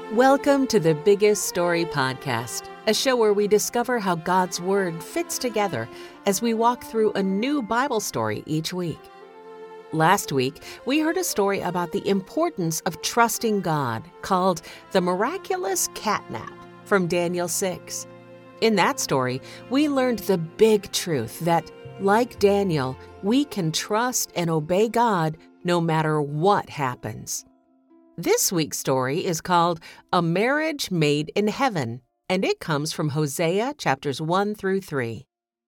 Welcome to the Biggest Story Podcast, a show where we discover how God's Word fits together as we walk through a new Bible story each week. Last week, we heard a story about the importance of trusting God called The Miraculous Catnap from Daniel 6. In that story, we learned the big truth that, like Daniel, we can trust and obey God no matter what happens. This week's story is called A Marriage Made in Heaven, and it comes from Hosea chapters 1 through 3.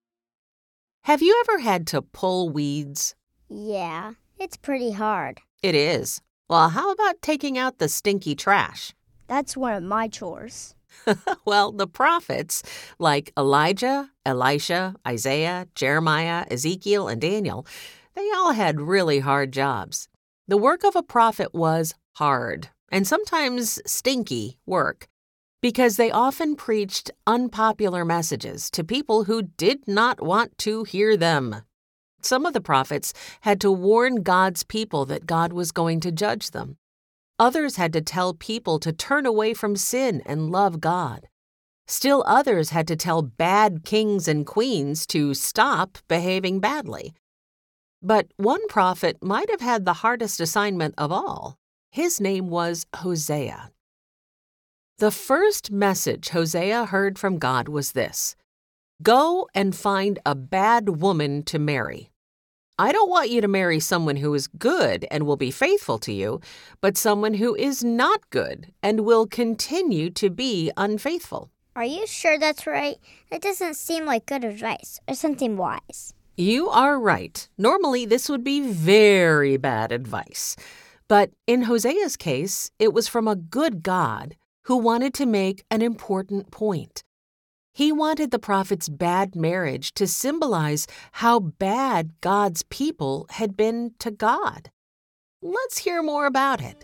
Have you ever had to pull weeds? Yeah, it's pretty hard. It is. Well, how about taking out the stinky trash? That's one of my chores. Well, the prophets, like Elijah, Elisha, Isaiah, Jeremiah, Ezekiel, and Daniel, they all had really hard jobs. The work of a prophet was hard and sometimes stinky work because they often preached unpopular messages to people who did not want to hear them. Some of the prophets had to warn God's people that God was going to judge them. Others had to tell people to turn away from sin and love God. Still others had to tell bad kings and queens to stop behaving badly. But one prophet might have had the hardest assignment of all. His name was Hosea. The first message Hosea heard from God was this: "Go and find a bad woman to marry. I don't want you to marry someone who is good and will be faithful to you, but someone who is not good and will continue to be unfaithful." Are you sure that's right? That doesn't seem like good advice or something wise. You are right. Normally, this would be very bad advice. But in Hosea's case, it was from a good God who wanted to make an important point. He wanted the prophet's bad marriage to symbolize how bad God's people had been to God. Let's hear more about it.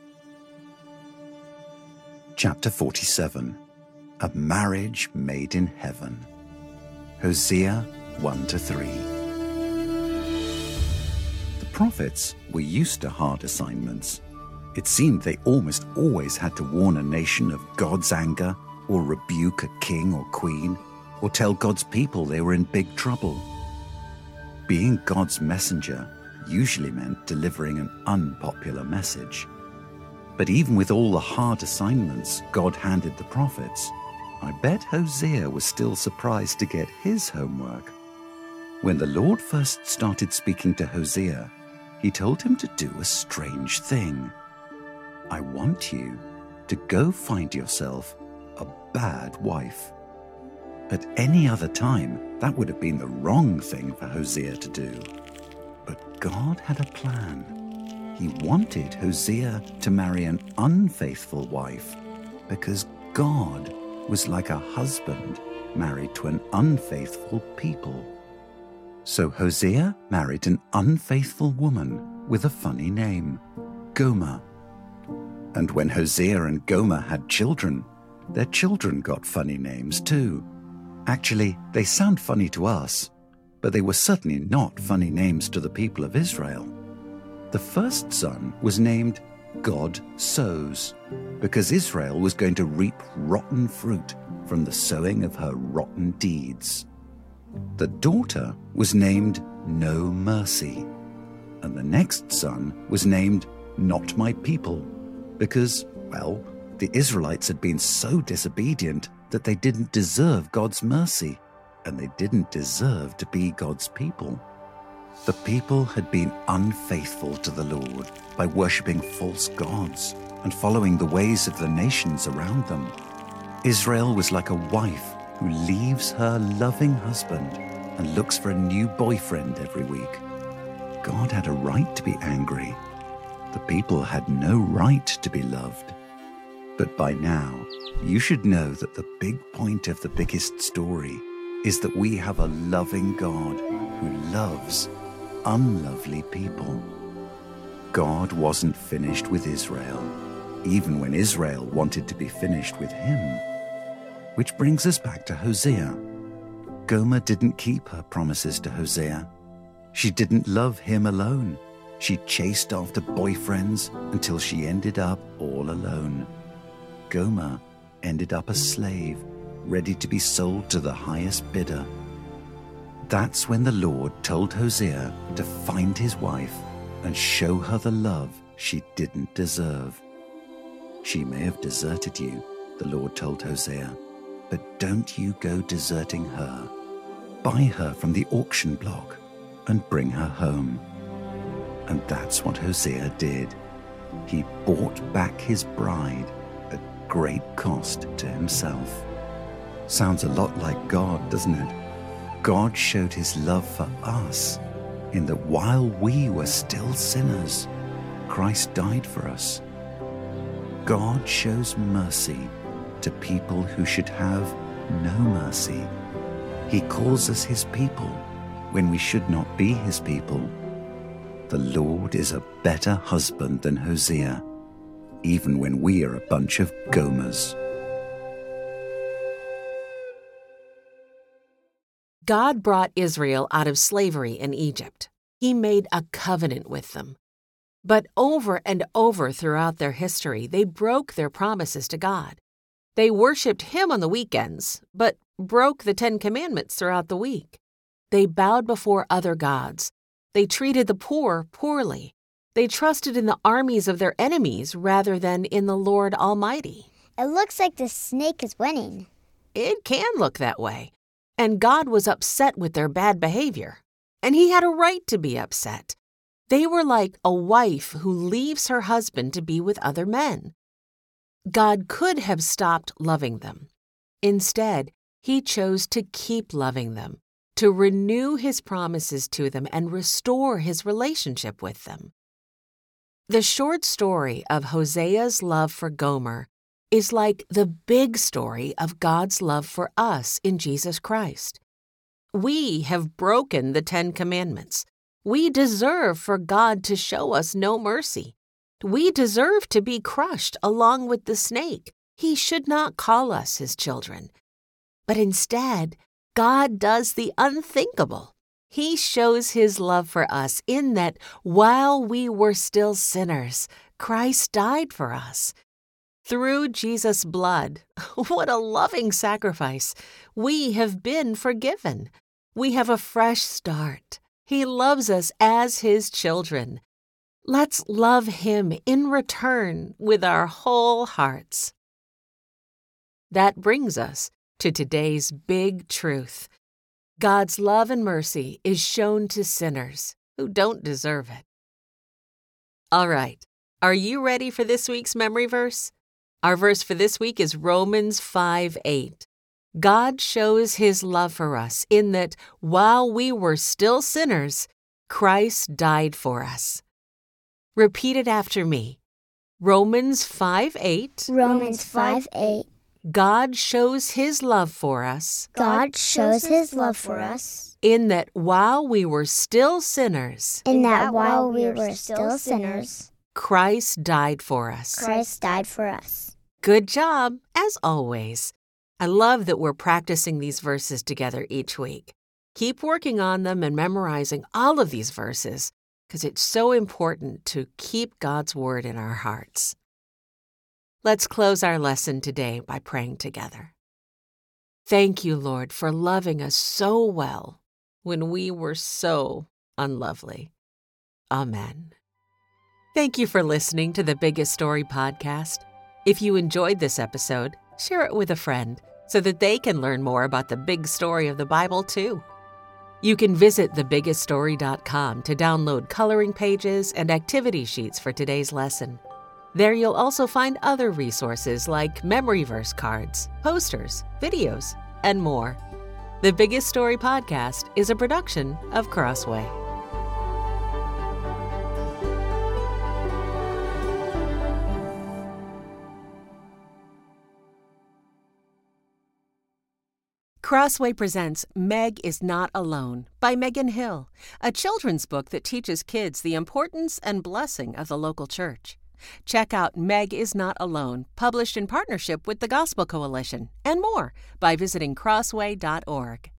Chapter 47, A Marriage Made in Heaven. Hosea 1-3. The prophets were used to hard assignments. It seemed they almost always had to warn a nation of God's anger, or rebuke a king or queen, or tell God's people they were in big trouble. Being God's messenger usually meant delivering an unpopular message. But even with all the hard assignments God handed the prophets, I bet Hosea was still surprised to get his homework. When the Lord first started speaking to Hosea, he told him to do a strange thing. "I want you to go find yourself a bad wife." At any other time, that would have been the wrong thing for Hosea to do. But God had a plan. He wanted Hosea to marry an unfaithful wife because God was like a husband married to an unfaithful people. So Hosea married an unfaithful woman with a funny name, Gomer. And when Hosea and Gomer had children, their children got funny names too. Actually, they sound funny to us, but they were certainly not funny names to the people of Israel. The first son was named God Sows, because Israel was going to reap rotten fruit from the sowing of her rotten deeds. The daughter was named No Mercy, and the next son was named Not My People, because, well, the Israelites had been so disobedient that they didn't deserve God's mercy, and they didn't deserve to be God's people. The people had been unfaithful to the Lord by worshipping false gods and following the ways of the nations around them. Israel was like a wife who leaves her loving husband and looks for a new boyfriend every week. God had a right to be angry. The people had no right to be loved. But by now, you should know that the big point of the biggest story is that we have a loving God who loves unlovely people. God wasn't finished with Israel, even when Israel wanted to be finished with him. Which brings us back to Hosea. Gomer didn't keep her promises to Hosea. She didn't love him alone. She chased after boyfriends until she ended up all alone. Gomer ended up a slave, ready to be sold to the highest bidder. That's when the Lord told Hosea to find his wife and show her the love she didn't deserve. She may have deserted you, the Lord told Hosea, but don't you go deserting her. Buy her from the auction block and bring her home. And that's what Hosea did. He bought back his bride at great cost to himself. Sounds a lot like God, doesn't it? God showed his love for us in that while we were still sinners, Christ died for us. God shows mercy to people who should have no mercy. He calls us his people when we should not be his people. The Lord is a better husband than Hosea, even when we are a bunch of Gomers. God brought Israel out of slavery in Egypt. He made a covenant with them. But over and over throughout their history, they broke their promises to God. They worshipped him on the weekends, but broke the 10 Commandments throughout the week. They bowed before other gods. They treated the poor poorly. They trusted in the armies of their enemies rather than in the Lord Almighty. It looks like the snake is winning. It can look that way. And God was upset with their bad behavior. And he had a right to be upset. They were like a wife who leaves her husband to be with other men. God could have stopped loving them. Instead, he chose to keep loving them, to renew his promises to them and restore his relationship with them. The short story of Hosea's love for Gomer is like the big story of God's love for us in Jesus Christ. We have broken the 10 Commandments. We deserve for God to show us no mercy. We deserve to be crushed along with the snake. He should not call us his children. But instead, God does the unthinkable. He shows his love for us in that while we were still sinners, Christ died for us. Through Jesus' blood, what a loving sacrifice, we have been forgiven. We have a fresh start. He loves us as his children. Let's love him in return with our whole hearts. That brings us to today's big truth. God's love and mercy is shown to sinners who don't deserve it. All right, are you ready for this week's memory verse? Our verse for this week is Romans 5:8. God shows his love for us in that while we were still sinners, Christ died for us. Repeat it after me. Romans 5:8. Romans 5:8. God shows his love for us. God shows his love for us. In that while we were still sinners. In that while we were still sinners. Christ died for us. Christ died for us. Good job, as always. I love that we're practicing these verses together each week. Keep working on them and memorizing all of these verses, because it's so important to keep God's word in our hearts. Let's close our lesson today by praying together. Thank you, Lord, for loving us so well when we were so unlovely. Amen. Thank you for listening to the Biggest Story podcast. If you enjoyed this episode, share it with a friend so that they can learn more about the big story of the Bible too. You can visit thebiggeststory.com to download coloring pages and activity sheets for today's lesson. There you'll also find other resources like memory verse cards, posters, videos, and more. The Biggest Story podcast is a production of Crossway. Crossway presents Meg is Not Alone by Megan Hill, a children's book that teaches kids the importance and blessing of the local church. Check out Meg is Not Alone, published in partnership with the Gospel Coalition, and more by visiting crossway.org.